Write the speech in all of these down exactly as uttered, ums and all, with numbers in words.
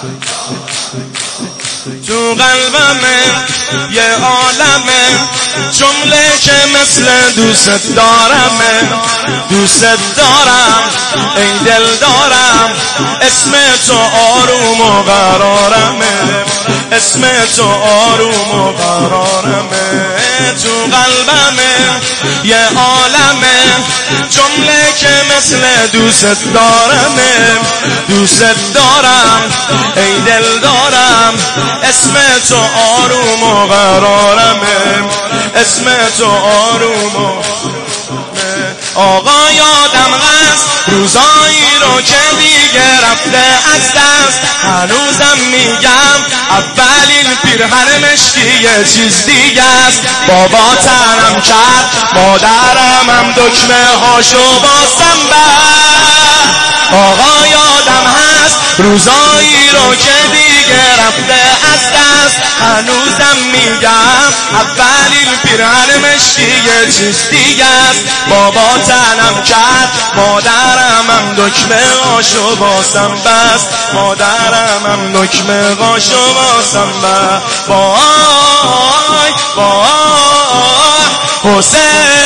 تو قلبمه یه عالمه جمله که مثل دوست دارمه، دوست دارم ای دل دارم، اسم تو آروم و قرارمه، اسم تو آروم و قرارمه. تو قلبمه یه عالمه جمله که مثل دوست دارمه، دوست دارم ای دل دارم، اسم تو آروم و قرارمه، اسم تو آروم و آقا یادم هست روزایی رو که دیگه رفته از دست، هنوزم میگم اولین پیرهن مشکی یه چیز دیگه است. بابا تنم کرد مادرم هم دکمه هاشو باسم بست. آقا یادم هست روزایی رو که دیگه رفته از دست، هنوزم میگم اولین پیرهن مشکی یه چیز دیگه است. بابا تنم کرد مادرم هم دکمه هاشو باسم بست، مادرم هم دکمه هاشو باسم بست. وای وای حسین،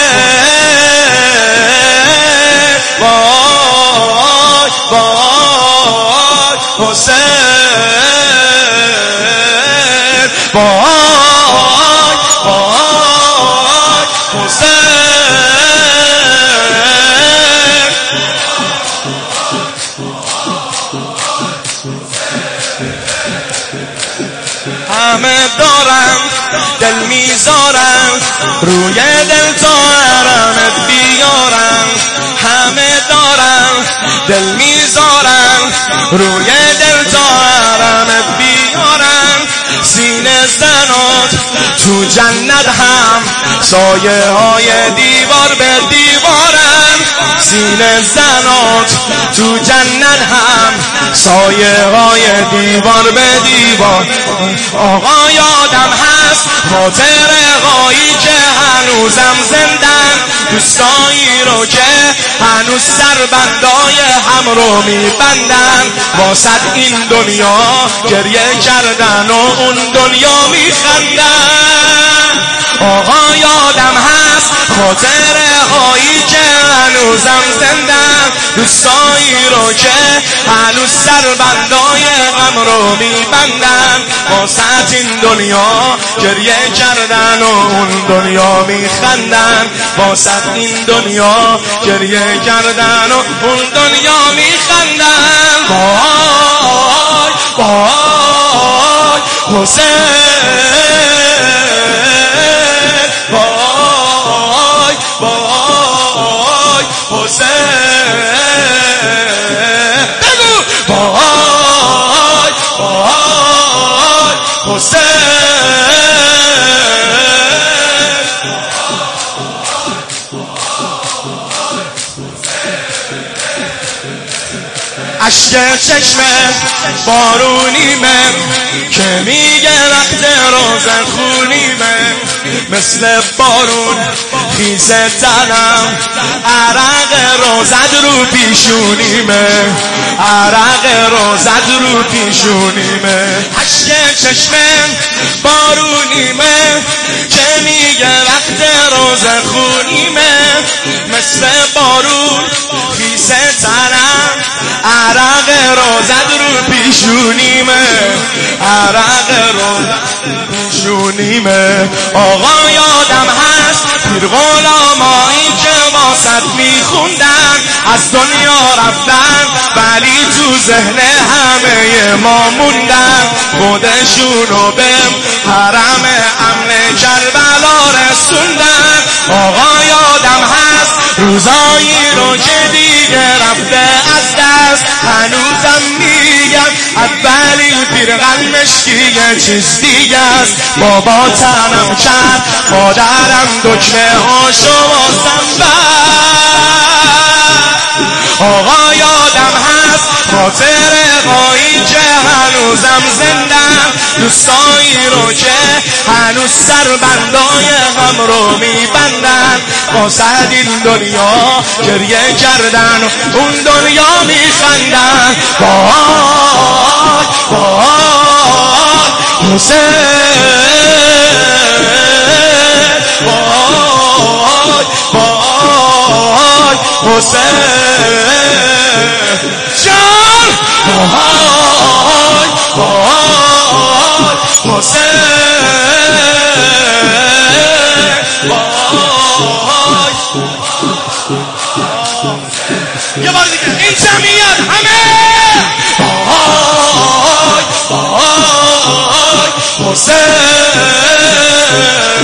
وای وای حسین، وای وای حسین. همه دارم دل میذارم روی دل تا حرمت بیارم، همه دارم دل میذارم روی دل تا حرمت بیارم. سینه زنات تو جنت هم سایه های دیوار به دیوارم، سینه زنات تو جنت هم سایه های دیوار به دیوار. آقا یادم هست خاطره هایی که هنوزم زندن، دوستایی رو که هنوز سربندای هم رو میبندن، واسد این دنیا گریه کردن و اون دنیا میخندن. آقا یادم هست خاطره هایی که هنوزم زندن، دوستایی رو که هنوز سربندای غم رو میبندن، واسط این دنیا گریه کردن و اون دنیا میخندن، واسط این دنیا گریه کردن و اون دنیا میخندن. وای وای حسین، وای وای حسین، بگو وای وای حسین. اشک چشم بارونیمه که میگه وقت روزن خونیمه، مثل بارون خیزه تنم عرق روزد رو پیشونیمه، عرق روزد رو پیشونیمه. اشک چشم بارونیمه که میگه وقت روزن خونیمه، مثل بارون خیزه تنم عرق روزد رو پیشونیمه، عرق روزد پیشونیمه. آقا یادم هست پیر غلامایی که واسط میخوندن، از دنیا رفتن ولی تو ذهن همه ما موندن، خودشونو به حرم امن کربلا رسوندن. آقا یادم هست روزایی رو که دیگه رفته از دست، هنوزم میگم اولین پیرهن مشکی یه چیز دیگه است. بابا تنم کرد مادرم دکمه هاشو باسم بست. آقا یادم هست خاطره هایی که هنوزم زندن، دوستایی رو که هنوز سربندای هم رو میبندن، واسد این دنیا گریه کردن و اون دنیا میخندن. وای وای حسین وای وای حسین جان وای وای حسین وای. یه بار دیگه این جمعیت همه وای وای حسین